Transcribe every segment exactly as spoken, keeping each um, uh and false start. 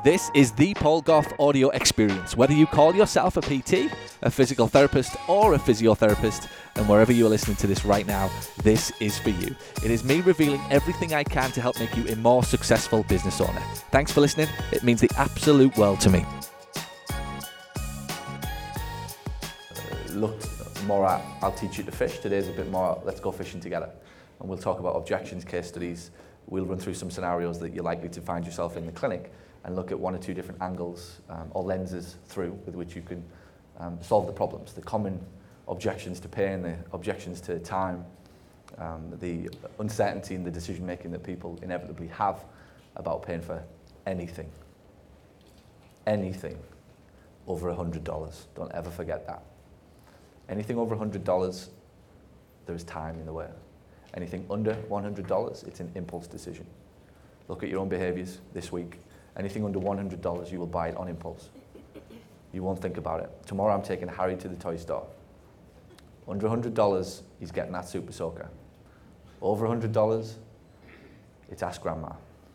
This is the Paul Gough audio experience. Whether you call yourself a P T, a physical therapist, or a physiotherapist, and wherever you are listening to this right now, this is for you. It is me revealing everything I can to help make you a more successful business owner. Thanks for listening. It means the absolute world to me. Looked more at, I'll teach you to fish. Today's a bit more, let's go fishing together. And we'll talk about objections, case studies. We'll run through some scenarios that you're likely to find yourself in the clinic and look at one or two different angles um, or lenses through with which you can um, solve the problems. The common objections to pain, the objections to time, um, the uncertainty in the decision making that people inevitably have about paying for anything. Anything over one hundred dollars. Don't ever forget that. Anything over one hundred dollars, there is time in the way. Anything under one hundred dollars, it's an impulse decision. Look at your own behaviours this week. Anything under one hundred dollars, you will buy it on impulse. You won't think about it. Tomorrow I'm taking Harry to the toy store. Under one hundred dollars, he's getting that Super Soaker. Over one hundred dollars, it's Ask Grandma.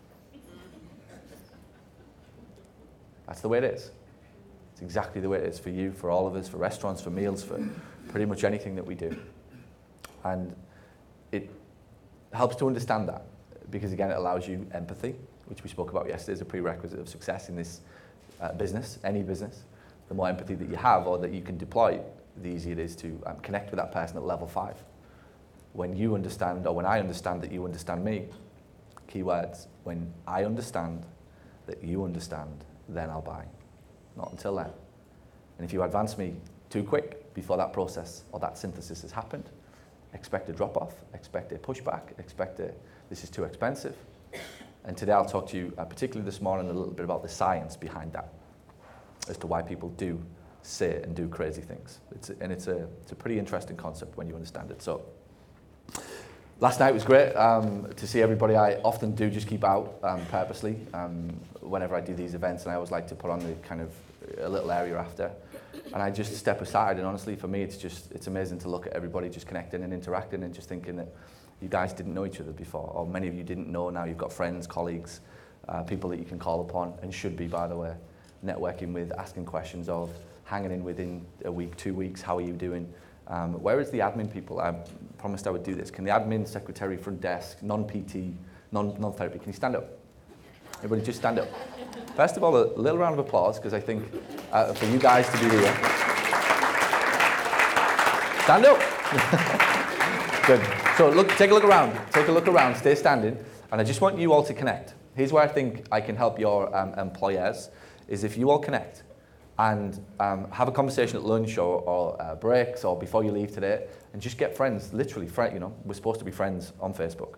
That's the way it is. It's exactly the way it is for you, for all of us, for restaurants, for meals, for pretty much anything that we do. And it helps to understand that because, again, it allows you empathy, which we spoke about yesterday as a prerequisite of success in this uh, business, any business. The more empathy that you have or that you can deploy, the easier it is to um, connect with that person at level five. When you understand, or when I understand that you understand me, keywords, when I understand that you understand, then I'll buy. Not until then. And if you advance me too quick before that process or that synthesis has happened, expect a drop-off, expect a pushback, expect a, this is too expensive. And today I'll talk to you, uh, particularly this morning, a little bit about the science behind that, as to why people do say and do crazy things. It's a, and it's a, it's a pretty interesting concept when you understand it. So, last night was great um, to see everybody. I often do just keep out um, purposely um, whenever I do these events, and I always like to put on the kind of a little area after. And I just step aside, and honestly, for me, it's just, it's amazing to look at everybody just connecting and interacting and just thinking that you guys didn't know each other before, or many of you didn't know. Now you've got friends, colleagues, uh, people that you can call upon, and should be, by the way, networking with, asking questions of, hanging in within a week, two weeks, how are you doing? Um, where is the admin people? I promised I would do this. Can the admin, secretary, front desk, non-P T, non, non-therapy, can you stand up? Everybody just stand up. First of all, a little round of applause, because I think uh, for you guys to be here. Stand up. Good. So look, take a look around. Take a look around. Stay standing. And I just want you all to connect. Here's where I think I can help your um, employers, is if you all connect and um, have a conversation at lunch or, or uh, breaks or before you leave today, and just get friends, literally, friend, you know, we're supposed to be friends on Facebook.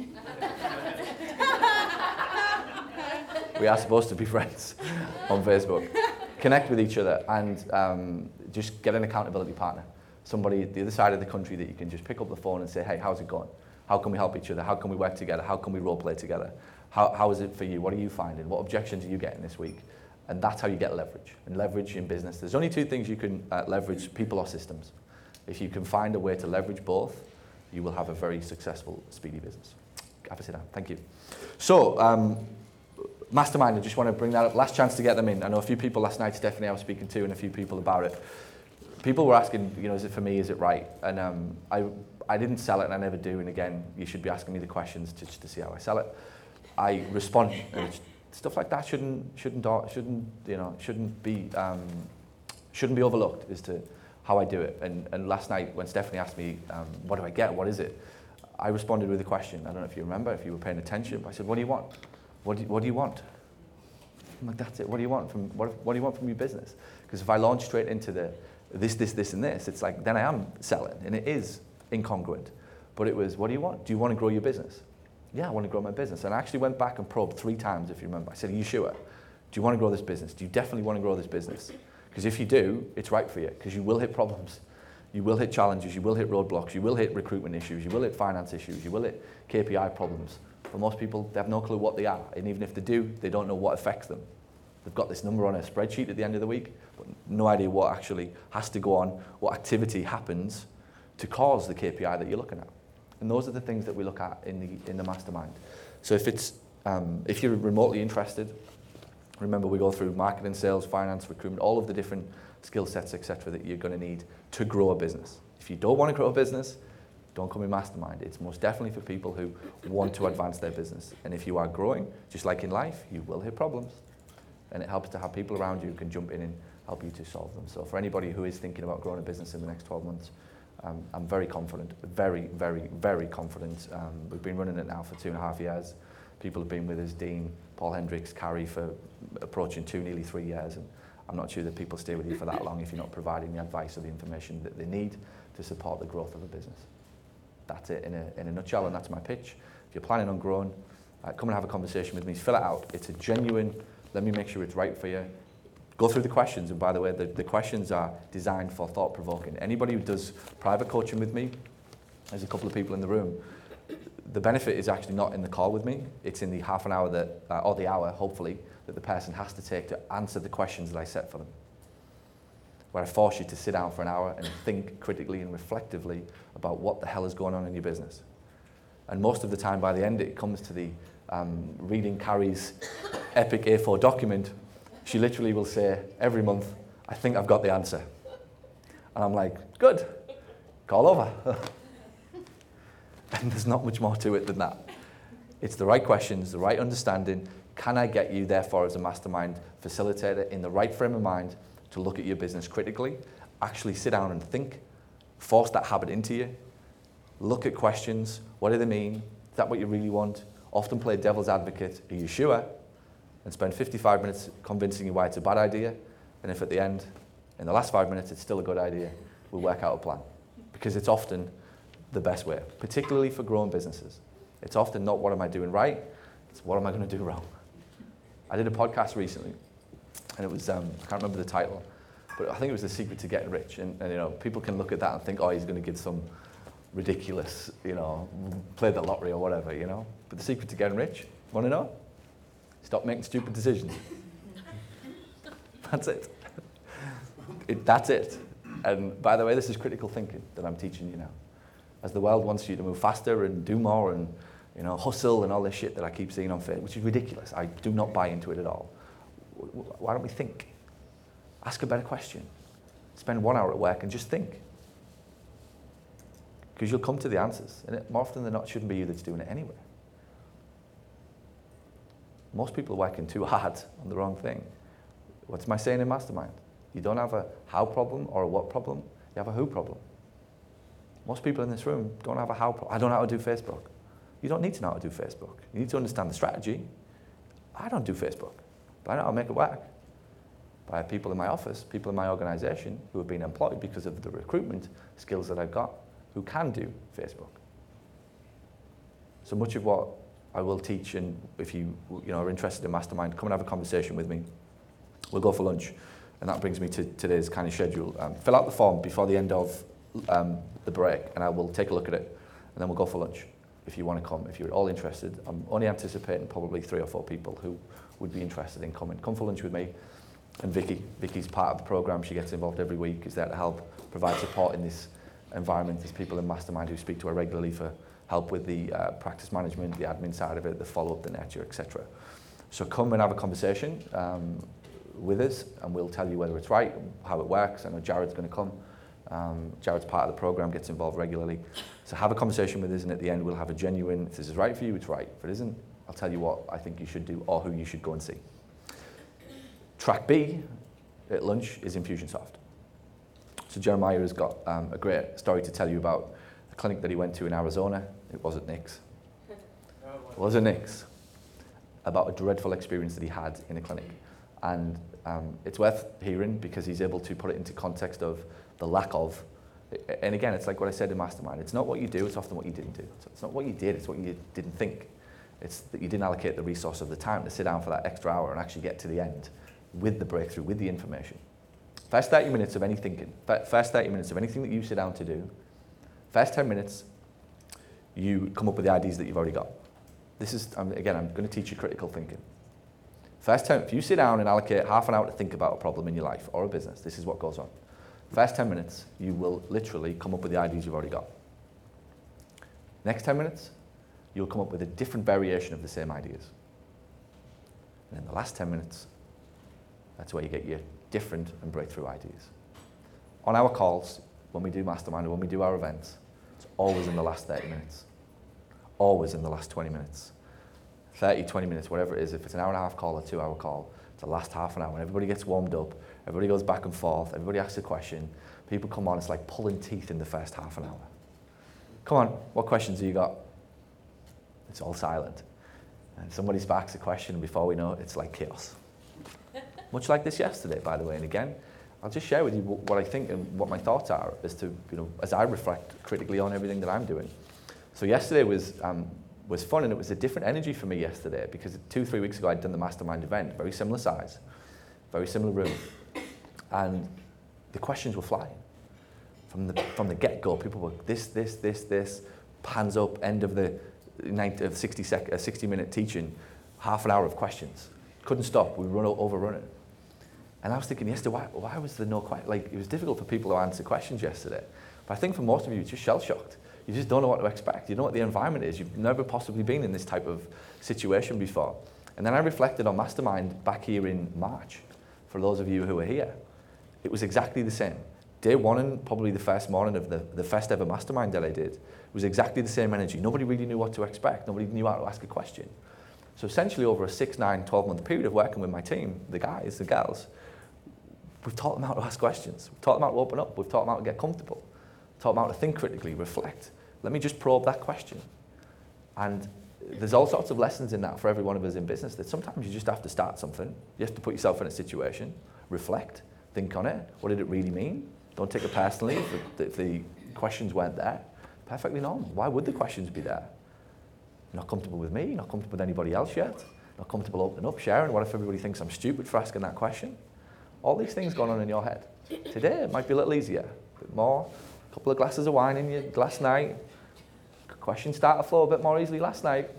We are supposed to be friends on Facebook. Connect with each other and um, just get an accountability partner. Somebody at the other side of the country that you can just pick up the phone and say, hey, how's it going? How can we help each other? How can we work together? How can we role play together? How, how is it for you? What are you finding? What objections are you getting this week? And that's how you get leverage. And leverage in business, there's only two things you can uh, leverage, people or systems. If you can find a way to leverage both, you will have a very successful, speedy business. Have a sit down. Thank you. So, um, Mastermind, I just want to bring that up. Last chance to get them in. I know a few people last night, Stephanie, I was speaking to, and a few people about it. People were asking, you know, is it for me, is it right? And um, I I didn't sell it, and I never do. And again, you should be asking me the questions to, just to see how I sell it. I respond, and stuff like that shouldn't shouldn't shouldn't you know shouldn't be um, shouldn't be overlooked as to how I do it. And and last night when Stephanie asked me, um, what do I get? What is it? I responded with a question. I don't know if you remember, if you were paying attention. But I said, what do you want? What do you, what do you want? I'm like, that's it. What do you want from what, what do you want from your business? Because if I launch straight into the this, this, this, and this, it's like then I am selling, and it is incongruent. But it was, what do you want? Do you want to grow your business? Yeah, I want to grow my business. And I actually went back and probed three times, if you remember. I said, are you sure? Do you want to grow this business? Do you definitely want to grow this business? Because if you do, it's right for you. Because you will hit problems. You will hit challenges. You will hit roadblocks. You will hit recruitment issues. You will hit finance issues. You will hit K P I problems. For most people, they have no clue what they are. And even if they do, they don't know what affects them. They've got this number on a spreadsheet at the end of the week, but no idea what actually has to go on, what activity happens to cause the K P I that you're looking at. And those are the things that we look at in the in the mastermind. So if it's um, if you're remotely interested, Remember, we go through marketing, sales, finance, recruitment, all of the different skill sets, et cetera, that you're going to need to grow a business. If you don't want to grow a business, don't come in Mastermind. It's most definitely for people who want to advance their business. And if you are growing, just like in life, you will hit problems. And it helps to have people around you who can jump in and help you to solve them. So for anybody who is thinking about growing a business in the next twelve months, um, I'm very confident, very, very, very confident. Um, we've been running it now for two and a half years. People have been with us, Dean, Paul Hendricks, Carrie, for approaching two, nearly three years. And I'm not sure that people stay with you for that long if you're not providing the advice or the information that they need to support the growth of a business. That's it in a, in a nutshell, and that's my pitch. If you're planning on growing, uh, come and have a conversation with me. Fill it out. It's a genuine, let me make sure it's right for you. Go through the questions, and by the way, the, the questions are designed for thought-provoking. Anybody who does private coaching with me, there's a couple of people in the room, the benefit is actually not in the call with me. It's in the half an hour that, uh, or the hour, hopefully, that the person has to take to answer the questions that I set for them. Where I force you to sit down for an hour and think critically and reflectively about what the hell is going on in your business. And most of the time, by the end, it comes to the um, reading Carrie's epic A four document. She literally will say every month, I think I've got the answer. And I'm like, good, call over. And there's not much more to it than that. It's the right questions, the right understanding. Can I get you, therefore, as a mastermind facilitator in the right frame of mind to look at your business critically, actually sit down and think, force that habit into you, look at questions, what do they mean? Is that what you really want? Often play devil's advocate, are you sure? And spend fifty-five minutes convincing you why it's a bad idea. And if at the end, in the last five minutes, it's still a good idea, we'll work out a plan. Because it's often the best way, particularly for growing businesses. It's often not what am I doing right, it's what am I going to do wrong. I did a podcast recently, and it was, um, I can't remember the title, but I think it was The Secret to Getting Rich. And, and you know, people can look at that and think, oh, he's going to give some ridiculous, you know, play the lottery or whatever, you know. But the secret to getting rich, want to know? Stop making stupid decisions. That's it. it. That's it. And by the way, this is critical thinking that I'm teaching you now. As the world wants you to move faster and do more and, you know, hustle and all this shit that I keep seeing on Facebook, which is ridiculous. I do not buy into it at all. Why don't we think? Ask a better question. Spend one hour at work and just think. Because you'll come to the answers. And it, more often than not, it shouldn't be you that's doing it anyway. Most people are working too hard on the wrong thing. What's my saying in Mastermind? You don't have a how problem or a what problem. You have a who problem. Most people in this room don't have a how problem. I don't know how to do Facebook. You don't need to know how to do Facebook. You need to understand the strategy. I don't do Facebook, but I know how to make it work. But I have people in my office, people in my organization who have been employed because of the recruitment skills that I've got, who can do Facebook. So much of what I will teach, and if you, you know, are interested in Mastermind, come and have a conversation with me. We'll go for lunch. And that brings me to today's kind of schedule. Um, fill out the form before the end of um, the break, and I will take a look at it, and then we'll go for lunch if you want to come. If you're all interested, I'm only anticipating probably three or four people who would be interested in coming. Come for lunch with me. And Vicky, Vicky's part of the program. She gets involved every week, is there to help provide support in this environment. There's people in Mastermind who speak to her regularly for help with the uh, practice management, the admin side of it, the follow-up, the nurture, et cetera. So come and have a conversation um, with us, and we'll tell you whether it's right, how it works. I know Jared's going to come. Um, Jared's part of the program, gets involved regularly. So have a conversation with us, and at the end we'll have a genuine, if this is right for you, it's right. If it isn't, I'll tell you what I think you should do or who you should go and see. Track B at lunch is Infusionsoft. So Jeremiah has got um, a great story to tell you about a clinic that he went to in Arizona. It wasn't Nick's. It wasn't Nick's. About a dreadful experience that he had in a clinic. And um, it's worth hearing because he's able to put it into context of the lack of, and again, it's like what I said in Mastermind. It's not what you do, it's often what you didn't do. So it's not what you did, it's what you didn't think. It's that you didn't allocate the resource of the time to sit down for that extra hour and actually get to the end with the breakthrough, with the information. First thirty minutes of any thinking, first thirty minutes of anything that you sit down to do, first ten minutes, you come up with the ideas that you've already got. This is, um, again, I'm going to teach you critical thinking. First ten, if you sit down and allocate half an hour to think about a problem in your life or a business, this is what goes on. First ten minutes, you will literally come up with the ideas you've already got. Next ten minutes, you'll come up with a different variation of the same ideas. And in the last ten minutes, That's where you get your different and breakthrough ideas. On our calls, when we do mastermind or when we do our events, it's always in the last thirty minutes. Always in the last twenty minutes. thirty, twenty minutes, whatever it is. If it's an hour and a half call or two hour call, it's the last half an hour. When everybody gets warmed up, everybody goes back and forth, everybody asks a question, people come on, it's like pulling teeth in the first half an hour. Come on, what questions have you got? It's all silent. And somebody sparks a question, and before we know it, it's like chaos. Much like this yesterday, by the way. And again, I'll just share with you what I think and what my thoughts are as to, you know, as I reflect critically on everything that I'm doing. So yesterday was um, was fun, and it was a different energy for me yesterday because two, three weeks ago I'd done the mastermind event, very similar size, very similar room, and the questions were flying. From the from the get-go, people were this, this, this, this, hands up, end of the ninety, of sixty sec, uh, sixty minute teaching, half an hour of questions. Couldn't stop, we run overrun it. And I was thinking yesterday, why, why was there no question? Like, it was difficult for people to answer questions yesterday. But I think for most of you, it's just shell-shocked. You just don't know what to expect. You know what the environment is. You've never possibly been in this type of situation before. And then I reflected on Mastermind back here in March, for those of you who are here. It was exactly the same. Day one and probably the first morning of the, the first ever Mastermind that I did was exactly the same energy. Nobody really knew what to expect. Nobody knew how to ask a question. So essentially over a six, nine, twelve month period of working with my team, the guys, the gals, we've taught them how to ask questions. We've taught them how to open up. We've taught them how to get comfortable. Taught them how to think critically, reflect. Let me just probe that question. And there's all sorts of lessons in that for every one of us in business, that sometimes you just have to start something. You have to put yourself in a situation, reflect, think on it. What did it really mean? Don't take it personally if the, if the questions weren't there. Perfectly normal. Why would the questions be there? You're not comfortable with me, you're not comfortable with anybody else yet. Not comfortable opening up, sharing. What if everybody thinks I'm stupid for asking that question? All these things going on in your head. Today it might be a little easier, a bit more, a couple of glasses of wine in your glass night. Questions start to flow a bit more easily last night.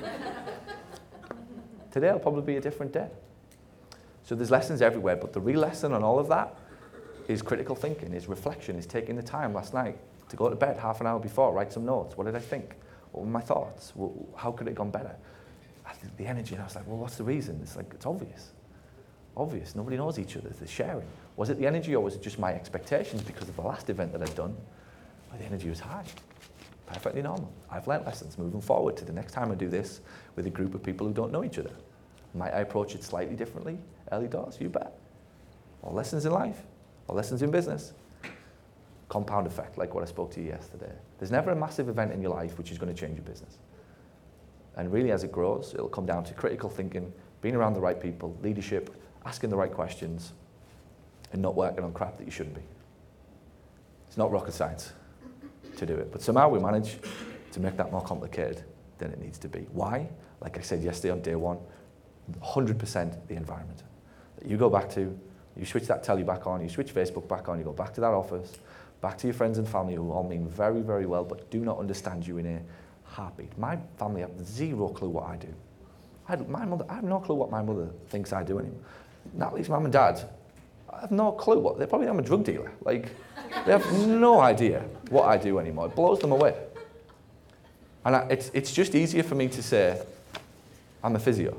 Today will probably be a different day. So there's lessons everywhere, but the real lesson on all of that is critical thinking, is reflection, is taking the time last night to go to bed half an hour before, write some notes. What did I think? What were my thoughts? How could it have gone better? The energy, and I was like, well, what's the reason? It's like, it's obvious. Obvious. Nobody knows each other. They're sharing. Was it the energy, or was it just my expectations because of the last event that I'd done? Well, the energy was high. Perfectly normal. I've learnt lessons moving forward to the next time I do this with a group of people who don't know each other. Might I approach it slightly differently? Early doors, you bet. All lessons in life, all lessons in business. Compound effect, like what I spoke to you yesterday. There's never a massive event in your life which is going to change your business. And really, as it grows, it'll come down to critical thinking, being around the right people, leadership, asking the right questions, and not working on crap that you shouldn't be. It's not rocket science to do it. But somehow we manage to make that more complicated than it needs to be. Why? Like I said yesterday on day one, one hundred percent the environment. That you go back to, you switch that telly back on, you switch Facebook back on, you go back to that office, back to your friends and family who all mean very, very well, but do not understand you in a heartbeat. My family have zero clue what I do. I, my mother, I have no clue what my mother thinks I do anymore. Natalie's mum and dad, I have no clue what, they probably think I'm a drug dealer. Like, they have no idea what I do anymore. It blows them away. And I, it's, it's just easier for me to say, I'm a physio.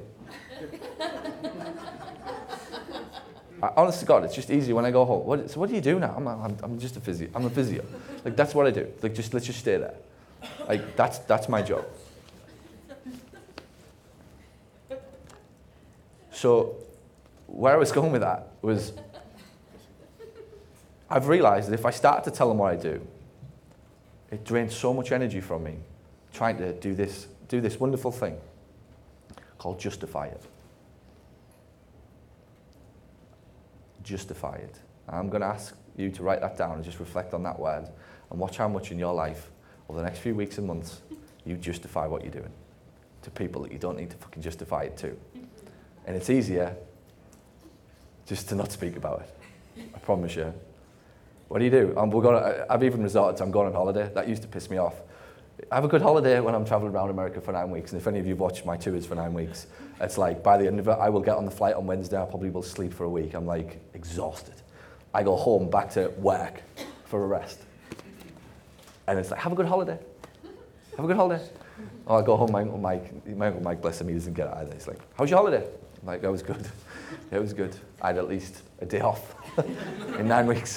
I, honest to God, it's just easier when I go home. What, so what do you do now? I'm, I'm, I'm just a physio. I'm a physio. Like, that's what I do. Like, just let's just stay there. Like, that's, that's my job. So, where I was going with that was, I've realized that if I start to tell them what I do, it drains so much energy from me trying to do this, do this wonderful thing called justify it. Justify it. I'm going to ask you to write that down and just reflect on that word and watch how much in your life over the next few weeks and months you justify what you're doing to people that you don't need to fucking justify it to. And it's easier just to not speak about it. I promise you. What do you do? Um, we're gonna, I've even resorted to I'm going on holiday. That used to piss me off. I have a good holiday when I'm traveling around America for nine weeks. And if any of you have watched my tours for nine weeks, it's like by the end of it, I will get on the flight on Wednesday. I probably will sleep for a week. I'm like exhausted. I go home back to work for a rest. And it's like, have a good holiday. Have a good holiday. Oh, I go home, my Uncle Mike, my Uncle Mike, bless him, he doesn't get it either. He's like, how's your holiday? Like, that was good. It was good. I had at least a day off in nine weeks.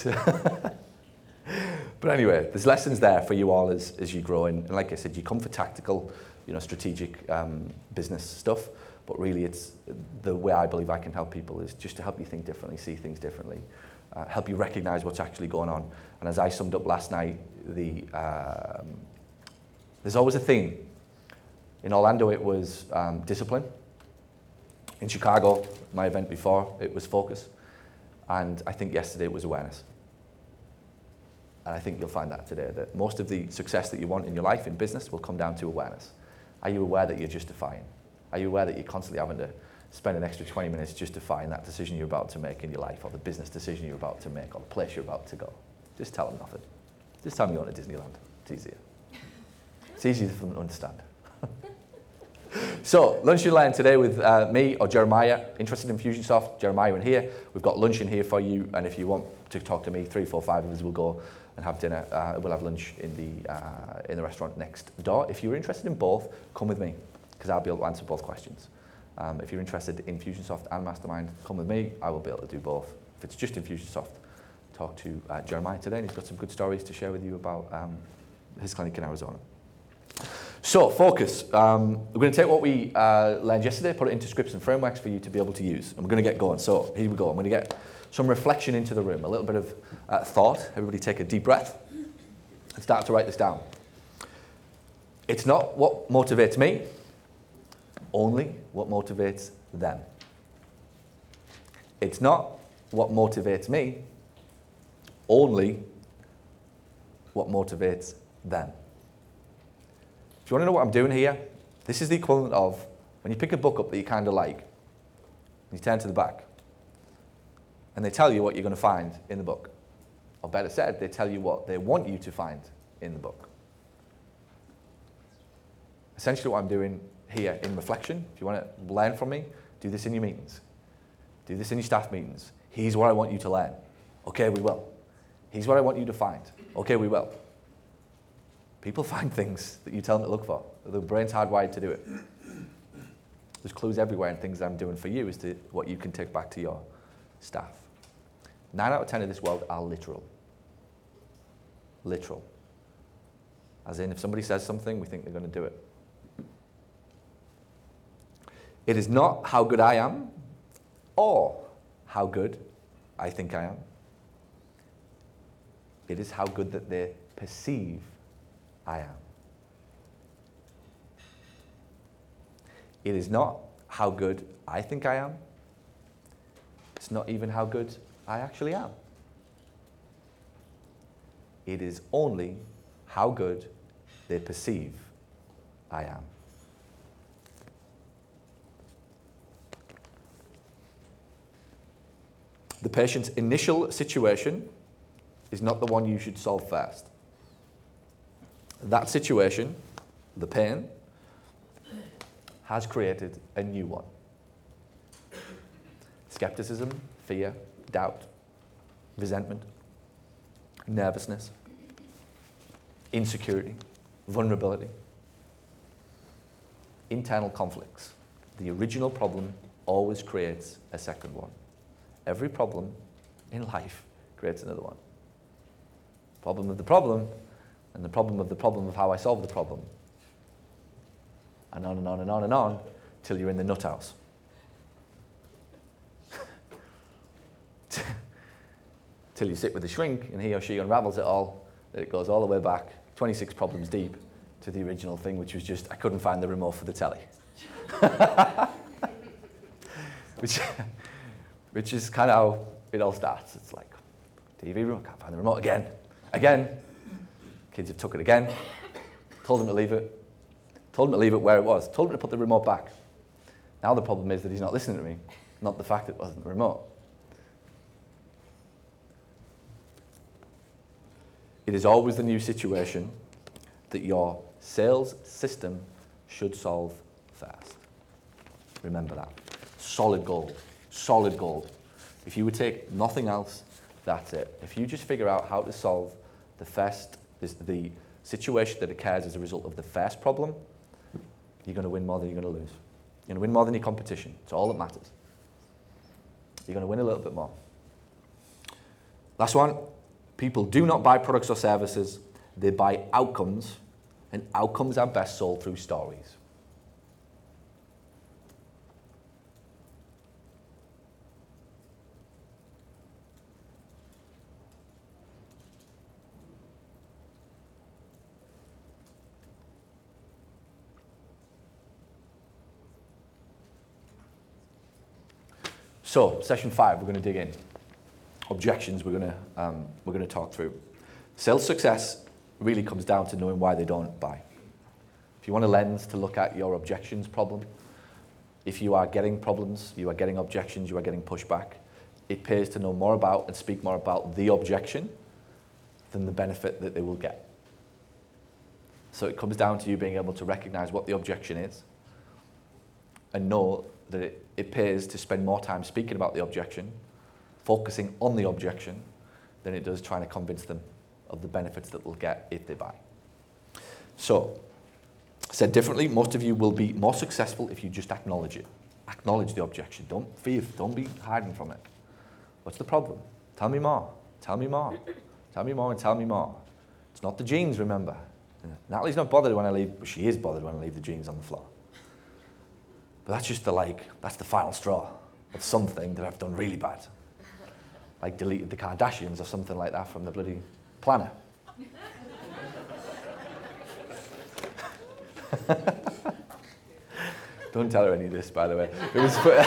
But anyway, there's lessons there for you all as, as you grow. And, and like I said, you come for tactical, you know, strategic um, business stuff. But really, it's the way I believe I can help people is just to help you think differently, see things differently, uh, help you recognize what's actually going on. And as I summed up last night, the um, there's always a theme. In Orlando, it was um, discipline. In Chicago, my event before, it was focus. And I think yesterday it was awareness. And I think you'll find that today, that most of the success that you want in your life, in business, will come down to awareness. Are you aware that you're justifying? Are you aware that you're constantly having to spend an extra twenty minutes justifying that decision you're about to make in your life, or the business decision you're about to make, or the place you're about to go? Just tell them nothing. Just tell them you're going to Disneyland. It's easier. It's easier for them to understand. So, lunch and learn today with uh, me or Jeremiah. Interested in Infusionsoft? Jeremiah in here. We've got lunch in here for you, and if you want to talk to me, three, four, five of us will go and have dinner. Uh, we'll have lunch in the uh, in the restaurant next door. If you're interested in both, come with me, because I'll be able to answer both questions. Um, if you're interested in Infusionsoft and Mastermind, come with me. I will be able to do both. If it's just Infusionsoft, talk to uh, Jeremiah today, and he's got some good stories to share with you about um, his clinic in Arizona. So, focus. Um, we're going to take what we uh, learned yesterday, put it into scripts and frameworks for you to be able to use. And we're going to get going. So, here we go. I'm going to get some reflection into the room, a little bit of uh, thought. Everybody take a deep breath and start to write this down. It's not what motivates me, only what motivates them. It's not what motivates me, only what motivates them. If you want to know what I'm doing here, this is the equivalent of when you pick a book up that you kind of like, you turn to the back, and they tell you what you're going to find in the book. Or better said, they tell you what they want you to find in the book. Essentially what I'm doing here in reflection, if you want to learn from me, do this in your meetings. Do this in your staff meetings. Here's what I want you to learn. Okay, we will. Here's what I want you to find. Okay, we will. People find things that you tell them to look for. The brain's hardwired to do it. There's clues everywhere, and things that I'm doing for you is to what you can take back to your staff. Nine out of ten of this world are literal. Literal. As in, if somebody says something, we think they're going to do it. It is not how good I am or how good I think I am. It is how good that they perceive I am. It is not how good I think I am. It's not even how good I actually am. It is only how good they perceive I am. The patient's initial situation is not the one you should solve first. That situation, the pain, has created a new one. Skepticism, fear, doubt, resentment, nervousness, insecurity, vulnerability, internal conflicts. The original problem always creates a second one. Every problem in life creates another one. Problem of the problem, and the problem of the problem of how I solve the problem. And on and on and on and on, till you're in the nut house. Till you sit with the shrink, and he or she unravels it all, that it goes all the way back, twenty-six problems deep, to the original thing, which was just, I couldn't find the remote for the telly. which, which is kind of how it all starts. It's like, T V remote, can't find the remote again. Again. Kids have took it again. Told him to leave it. Told him to leave it where it was. Told him to put the remote back. Now the problem is that he's not listening to me, not the fact that it wasn't the remote. It is always the new situation that your sales system should solve first. Remember that. Solid gold. Solid gold. If you would take nothing else, that's it. If you just figure out how to solve the first, the situation that occurs as a result of the first problem, you're going to win more than you're going to lose. You're going to win more than your competition. It's all that matters. You're going to win a little bit more. Last one. People do not buy products or services. They buy outcomes, and outcomes are best sold through stories. So, session five, we're going to dig in. Objections we're going to um, we're going to talk through. Sales success really comes down to knowing why they don't buy. If you want a lens to look at your objections problem, if you are getting problems, you are getting objections, you are getting pushback, it pays to know more about and speak more about the objection than the benefit that they will get. So it comes down to you being able to recognize what the objection is and know that it, it pays to spend more time speaking about the objection, focusing on the objection, than it does trying to convince them of the benefits that they'll get if they buy. So, said differently, most of you will be more successful if you just acknowledge it. Acknowledge the objection. Don't fear, don't be hiding from it. What's the problem? Tell me more. Tell me more. Tell me more and tell me more. It's not the jeans, remember. Natalie's not bothered when I leave, but she is bothered when I leave the jeans on the floor. But that's just the like, that's the final straw of something that I've done really bad. Like deleted the Kardashians or something like that from the bloody planner. Don't tell her any of this, by the way. It was fu-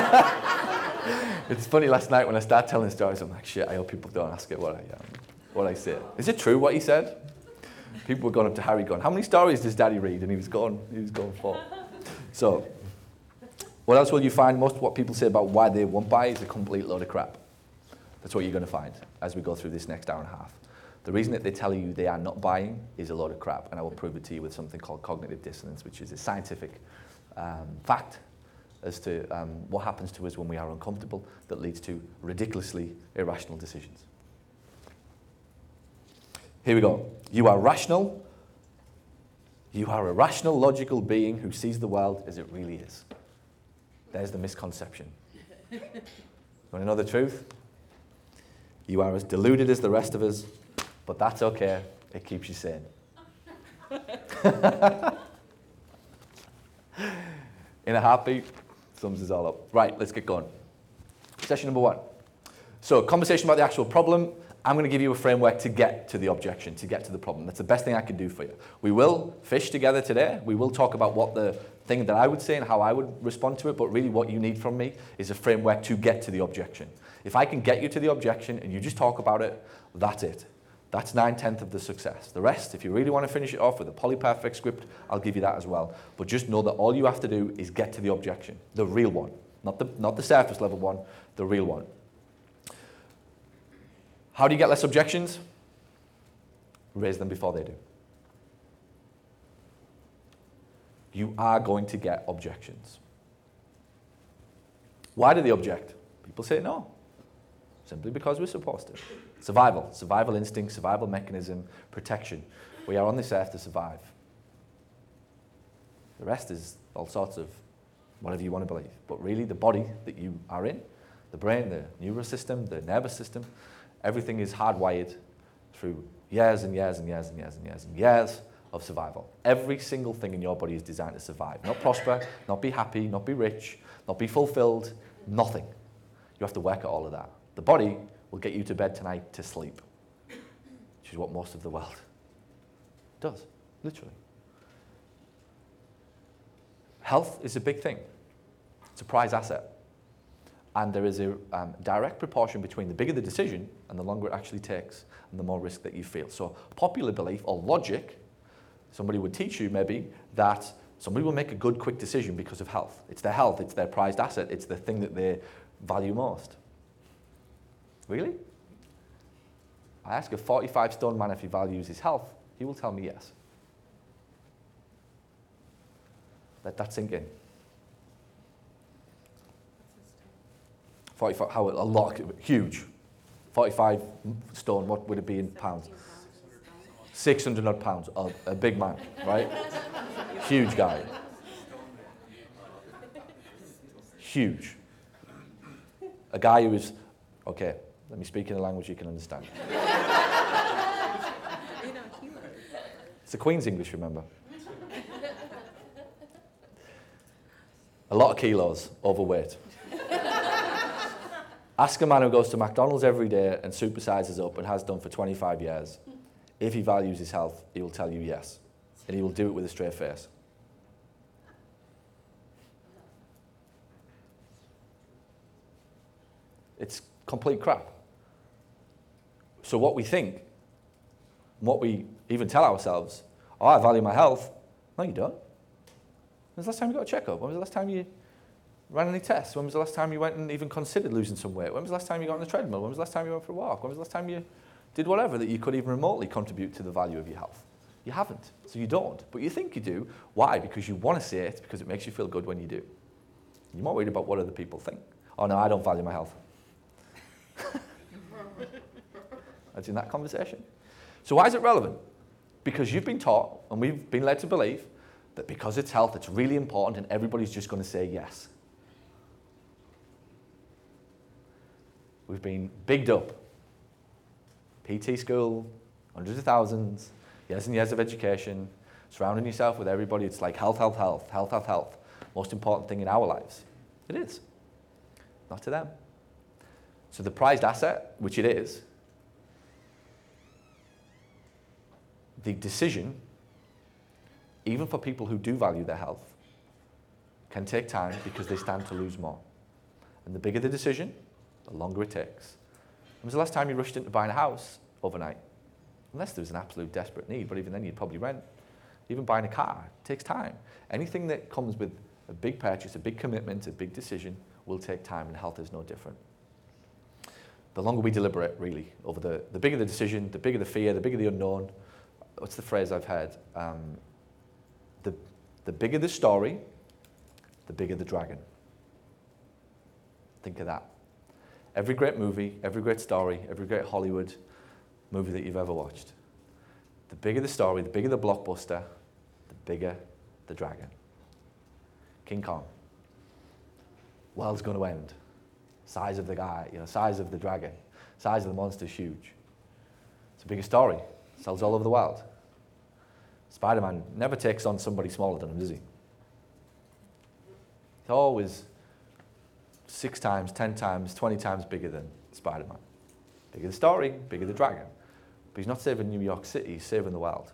it's funny, last night when I start telling stories, I'm like, shit, I hope people don't ask it what I, um, what I say. Is it true what he said? People were going up to Harry going, how many stories does Daddy read? And he was going, he was going for. So, what else will you find? Most of what people say about why they won't buy is a complete load of crap. That's what you're going to find as we go through this next hour and a half. The reason that they tell you they are not buying is a load of crap, and I will prove it to you with something called cognitive dissonance, which is a scientific um, fact as to um, what happens to us when we are uncomfortable that leads to ridiculously irrational decisions. Here we go. You are rational. You are a rational, logical being who sees the world as it really is. There's the misconception. You want to know the truth? You are as deluded as the rest of us, but that's okay. It keeps you sane. In a heartbeat, sums us all up. Right, let's get going. Session number one. So, conversation about the actual problem. I'm going to give you a framework to get to the objection, to get to the problem. That's the best thing I can do for you. We will fish together today. We will talk about what the thing that I would say and how I would respond to it, but really what you need from me is a framework to get to the objection. If I can get you to the objection and you just talk about it, that's it. That's nine-tenths of the success. The rest, if you really want to finish it off with a polyperfect script, I'll give you that as well. But just know that all you have to do is get to the objection, the real one, not the, not the surface level one, the real one. How do you get less objections? Raise them before they do. You are going to get objections. Why do they object? People say no. Simply because we're supposed to. Survival, survival instinct, survival mechanism, protection. We are on this earth to survive. The rest is all sorts of whatever you want to believe. But really the body that you are in, the brain, the neural system, the nervous system, everything is hardwired through years and years and years and years and years and years of survival. Every single thing in your body is designed to survive. Not prosper, not be happy, not be rich, not be fulfilled, nothing. You have to work at all of that. The body will get you to bed tonight to sleep, which is what most of the world does, literally. Health is a big thing. It's a prized asset. And there is a um, direct proportion between the bigger the decision and the longer it actually takes and the more risk that you feel. So popular belief or logic, somebody would teach you maybe that somebody will make a good, quick decision because of health. It's their health, it's their prized asset, it's the thing that they value most. Really? I ask a forty-five stone man if he values his health, he will tell me yes. Let that sink in. forty-five, how a lot, huge. forty-five stone, what would it be in pounds? six hundred odd pounds, a, a big man, right? Huge guy. Huge. A guy who was, okay, let me speak in a language you can understand. It's the Queen's English, remember? A lot of kilos, overweight. Ask a man who goes to McDonald's every day and supersizes up and has done for twenty-five years. If he values his health, he will tell you yes. And he will do it with a straight face. It's complete crap. So what we think, what we even tell ourselves, oh, I value my health. No, you don't. When was the last time you got a checkup? When was the last time you ran any tests? When was the last time you went and even considered losing some weight? When was the last time you got on the treadmill? When was the last time you went for a walk? When was the last time you did whatever that you could even remotely contribute to the value of your health? You haven't, so you don't. But you think you do. Why? Because you want to say it, because it makes you feel good when you do. You're more worried about what other people think. Oh no, I don't value my health. Imagine that conversation. So why is it relevant? Because you've been taught, and we've been led to believe, that because it's health, it's really important and everybody's just going to say yes. We've been bigged up. P T school, hundreds of thousands, years and years of education, surrounding yourself with everybody. It's like health, health, health, health, health, health. Most important thing in our lives. It is. Not to them. So the prized asset, which it is, the decision, even for people who do value their health, can take time because they stand to lose more. And the bigger the decision, the longer it takes. When was the last time you rushed into buying a house overnight? Unless there was an absolute desperate need, but even then you'd probably rent. Even buying a car, it takes time. Anything that comes with a big purchase, a big commitment, a big decision will take time, and health is no different. The longer we deliberate, really, over the, the bigger the decision, the bigger the fear, the bigger the unknown. What's the phrase I've heard? Um, the, the bigger the story, the bigger the dragon. Think of that. Every great movie, every great story, every great Hollywood movie that you've ever watched, the bigger the story, the bigger the blockbuster, the bigger the dragon. King Kong. World's going to end. Size of the guy, you know, size of the dragon, size of the monster's huge. It's a bigger story. Sells all over the world. Spider-Man never takes on somebody smaller than him, does he? He's always six times, ten times, twenty times bigger than Spider-Man. Bigger the story, bigger the dragon. But he's not saving New York City, he's saving the world.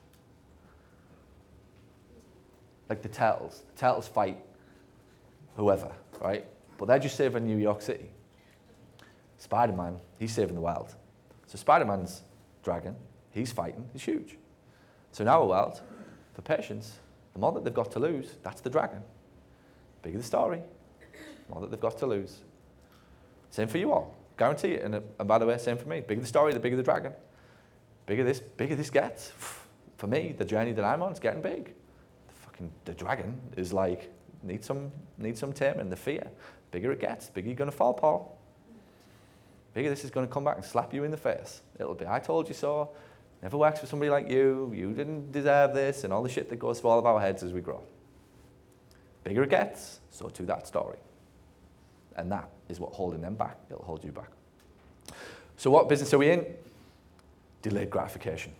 Like the Turtles. The Turtles fight whoever, right? But they're just saving New York City. Spider-Man, he's saving the world. So Spider-Man's dragon, he's fighting, is huge. So in our world, for patients, the more that they've got to lose, that's the dragon. Bigger the story, the more that they've got to lose. Same for you all, guarantee it. And, and by the way, same for me. Bigger the story, the bigger the dragon. Bigger this, bigger this gets. For me, the journey that I'm on is getting big. The fucking the dragon is like needs some needs some taming. The fear, bigger it gets, bigger you're gonna fall, Paul. Bigger this is going to come back and slap you in the face. It'll be, I told you so. Never works for somebody like you. You didn't deserve this, and all the shit that goes through all of our heads as we grow. Bigger it gets, so too that story. And that is what's holding them back. It'll hold you back. So what business are we in? Delayed gratification.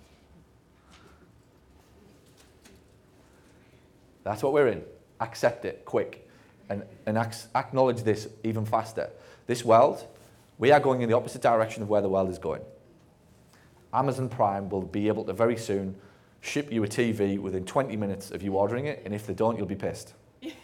That's what we're in. Accept it quick. And, and ac- acknowledge this even faster. This world, we are going in the opposite direction of where the world is going. Amazon Prime will be able to very soon ship you a T V within twenty minutes of you ordering it, and if they don't, you'll be pissed.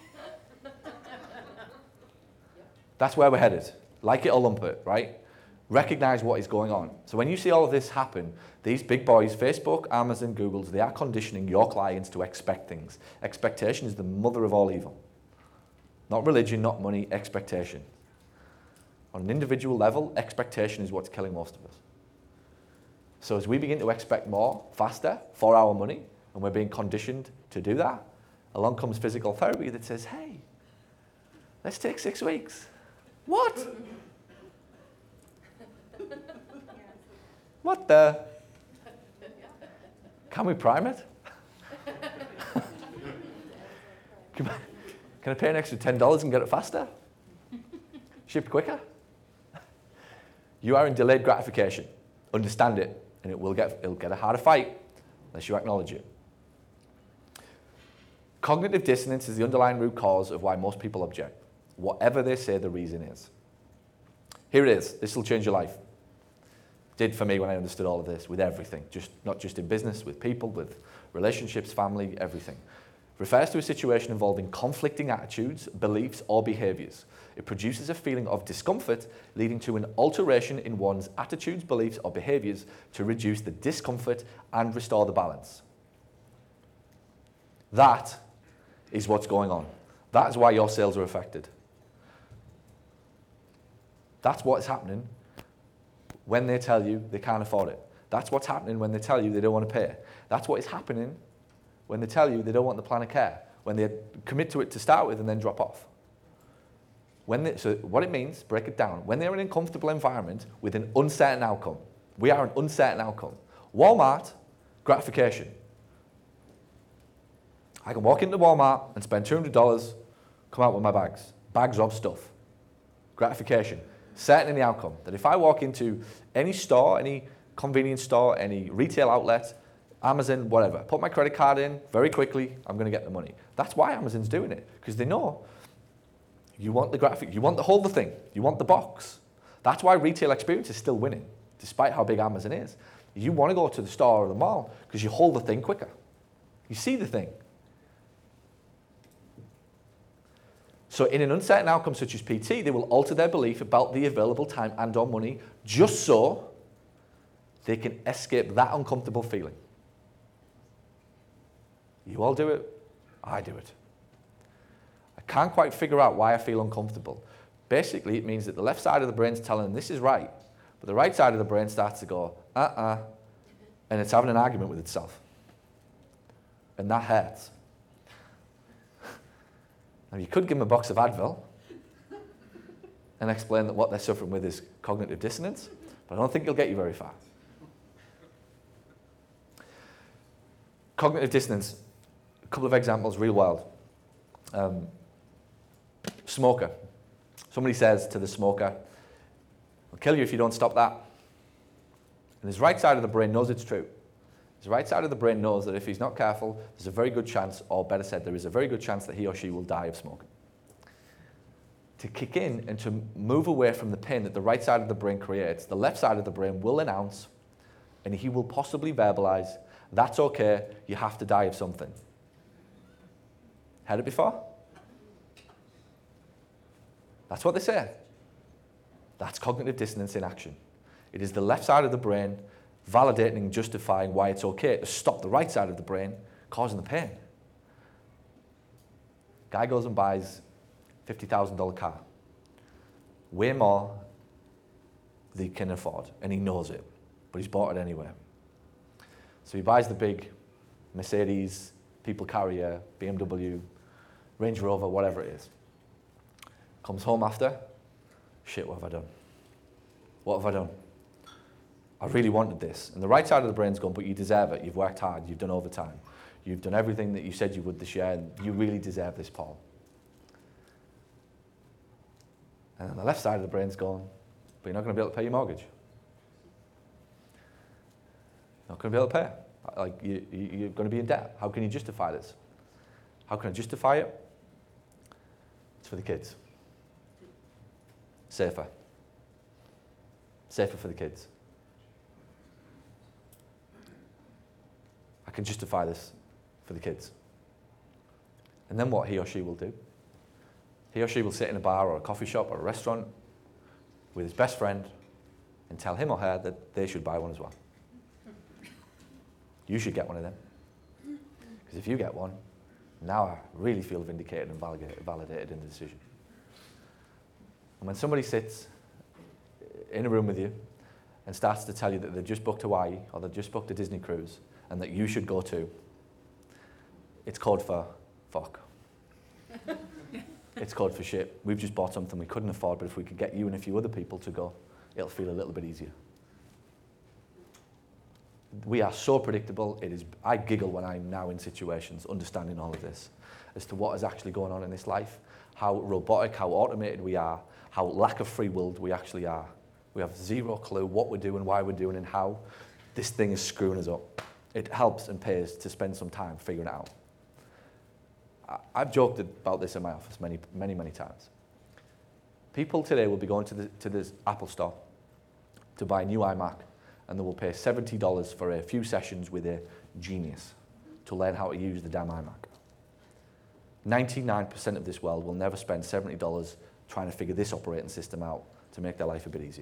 That's where we're headed. Like it or lump it, right? Recognize what is going on. So when you see all of this happen, these big boys, Facebook, Amazon, Google's, they are conditioning your clients to expect things. Expectation is the mother of all evil. Not religion, not money, expectation. On an individual level, expectation is what's killing most of us. So as we begin to expect more, faster, for our money, and we're being conditioned to do that, along comes physical therapy that says, hey, let's take six weeks. What? What the? Can we prime it? Can I pay an extra ten dollars and get it faster? shipped quicker. You are in delayed gratification. Understand it, and it will get, it'll get a harder fight unless you acknowledge it. Cognitive dissonance is the underlying root cause of why most people object, whatever they say the reason is. Here it is. This will change your life. Did for me when I understood all of this, with everything, just not just in business, with people, with relationships, family, everything. Refers to a situation involving conflicting attitudes, beliefs, or behaviors. It produces a feeling of discomfort, leading to an alteration in one's attitudes, beliefs, or behaviors to reduce the discomfort and restore the balance. That is what's going on. That is why your sales are affected. That's what's happening when they tell you they can't afford it. That's what's happening when they tell you they don't want to pay. That's what is happening when they tell you they don't want the plan of care, when they commit to it to start with and then drop off. When they, so what it means, break it down. When they're in an uncomfortable environment with an uncertain outcome, we are an uncertain outcome. Walmart, gratification. I can walk into Walmart and spend two hundred dollars, come out with my bags. Bags of stuff. Gratification. Certain in the outcome. That if I walk into any store, any convenience store, any retail outlet, Amazon, whatever, put my credit card in very quickly, I'm going to get the money. That's why Amazon's doing it, because they know you want the graphic, you want the whole thing, you want the box. That's why retail experience is still winning, despite how big Amazon is. You want to go to the store or the mall because you hold the thing quicker. You see the thing. So in an uncertain outcome such as P T, they will alter their belief about the available time and or money just so they can escape that uncomfortable feeling. You all do it, I do it. I can't quite figure out why I feel uncomfortable. Basically, it means that the left side of the brain's telling them this is right, but the right side of the brain starts to go, uh-uh, and it's having an argument with itself. And that hurts. Now, you could give them a box of Advil and explain that what they're suffering with is cognitive dissonance, but I don't think you'll get you very far. Cognitive dissonance, a couple of examples, real wild. Um, smoker. Somebody says to the smoker, I'll kill you if you don't stop that. And his right side of the brain knows it's true. His right side of the brain knows that if he's not careful, there's a very good chance, or better said, there is a very good chance that he or she will die of smoking. To kick in and to move away from the pain that the right side of the brain creates, the left side of the brain will announce, and he will possibly verbalize, that's okay, you have to die of something. Heard it before? That's what they say. That's cognitive dissonance in action. It is the left side of the brain validating and justifying why it's okay to stop the right side of the brain causing the pain. Guy goes and buys a fifty thousand dollars car. Way more than he can afford, and he knows it, but he's bought it anyway. So he buys the big Mercedes, people carrier, B M W, Range Rover, whatever it is. Comes home after, shit, what have I done? What have I done? I really wanted this. And the right side of the brain's going, but you deserve it. You've worked hard. You've done overtime. You've done everything that you said you would this year, and you really deserve this, Paul. And then the left side of the brain's going, but you're not going to be able to pay your mortgage. You're not going to be able to pay. Like, you, you're going to be in debt. How can you justify this? How can I justify it? It's for the kids. Safer. Safer for the kids. I can justify this for the kids. And then what he or she will do? He or she will sit in a bar or a coffee shop or a restaurant with his best friend and tell him or her that they should buy one as well. You should get one of them. Because if you get one, now I really feel vindicated and validated in the decision. And when somebody sits in a room with you and starts to tell you that they've just booked Hawaii or they've just booked a Disney cruise and that you should go too, it's code for fuck. It's code for shit. We've just bought something we couldn't afford, but if we could get you and a few other people to go, it'll feel a little bit easier. We are so predictable. It is. I giggle when I'm now in situations understanding all of this. as to what is actually going on in this life, how robotic, how automated we are, how lack of free willed we actually are. We have zero clue what we're doing, why we're doing, and how this thing is screwing us up. It helps and pays to spend some time figuring it out. I, I've joked about this in my office many, many, many times. People today will be going to the to this Apple store to buy a new iMac, and they will pay seventy dollars for a few sessions with a genius to learn how to use the damn iMac. ninety-nine percent of this world will never spend seventy dollars trying to figure this operating system out to make their life a bit easier.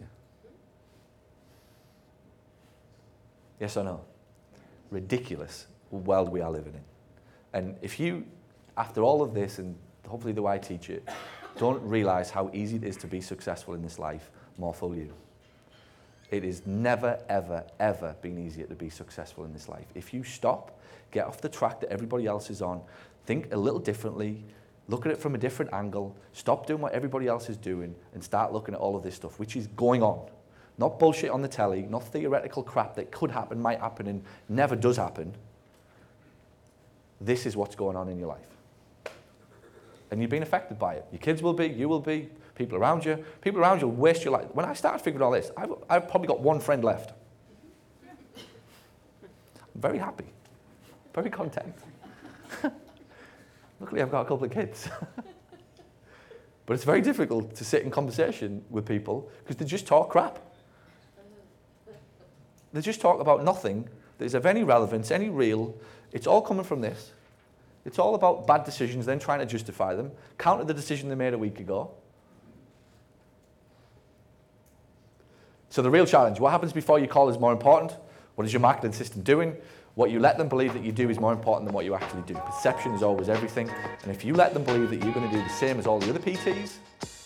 Yes or no? Ridiculous world we are living in. And if you, after all of this, and hopefully the way I teach it, don't realize how easy it is to be successful in this life, more fool you. It is never, ever, ever been easier to be successful in this life. If you stop, get off the track that everybody else is on, think a little differently, look at it from a different angle, stop doing what everybody else is doing, and start looking at all of this stuff, which is going on. Not bullshit on the telly, not theoretical crap that could happen, might happen, and never does happen. This is what's going on in your life. And you've been affected by it. Your kids will be, you will be, people around you. People around you will waste your life. When I started figuring all this, I've, I've probably got one friend left. I'm very happy, very content. Luckily, I've got a couple of kids. But it's very difficult to sit in conversation with people because they just talk crap. They just talk about nothing that is of any relevance, any real. It's all coming from this. It's all about bad decisions, then trying to justify them, counter the decision they made a week ago. So the real challenge, what happens before you call is more important? What is your marketing system doing? What you let them believe that you do is more important than what you actually do. Perception is always everything. And if you let them believe that you're going to do the same as all the other P Ts,